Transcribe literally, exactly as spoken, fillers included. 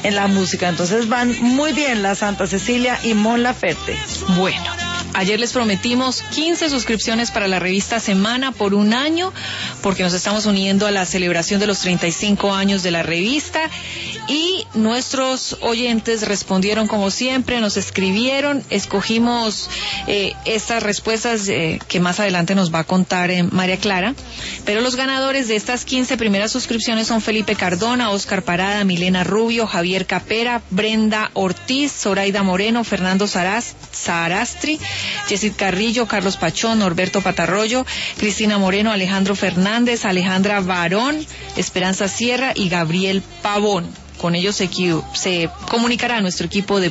en la música. Entonces van muy bien la Santa Cecilia y Mon Laferte. Bueno, ayer les prometimos quince suscripciones para la revista Semana por un año, porque nos estamos uniendo a la celebración de los treinta y cinco años de la revista, y nuestros oyentes respondieron como siempre, nos escribieron, escogimos eh, estas respuestas eh, que más adelante nos va a contar eh, María Clara, pero los ganadores de estas quince primeras suscripciones son Felipe Cardona, Oscar Parada, Milena Rubio, Javier Capera, Brenda Ortiz, Zoraida Moreno, Fernando Saraz, Sarastri, Yesid Carrillo, Carlos Pachón, Norberto Patarroyo, Cristina Moreno, Alejandro Fernández, Alejandra Barón, Esperanza Sierra y Gabriel Pavón. Con ellos se, se comunicará nuestro equipo de